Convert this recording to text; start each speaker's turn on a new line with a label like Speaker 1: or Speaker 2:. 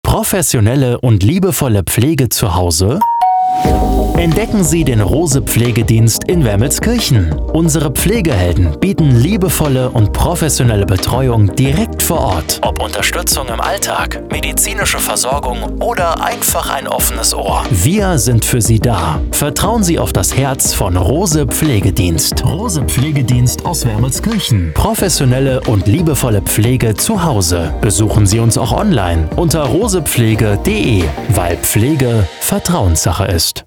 Speaker 1: Professionelle und liebevolle Pflege zu Hause? Entdecken Sie den Rose Pflegedienst in Wermelskirchen. Unsere Pflegehelden bieten liebevolle und professionelle Betreuung direkt vor Ort. Ob Unterstützung im Alltag, medizinische Versorgung oder einfach ein offenes Ohr. Wir sind für Sie da. Vertrauen Sie auf das Herz von Rose Pflegedienst. Rose Pflegedienst aus Wermelskirchen. Professionelle und liebevolle Pflege zu Hause. Besuchen Sie uns auch online unter rosepflege.de, weil Pflege Vertrauenssache ist.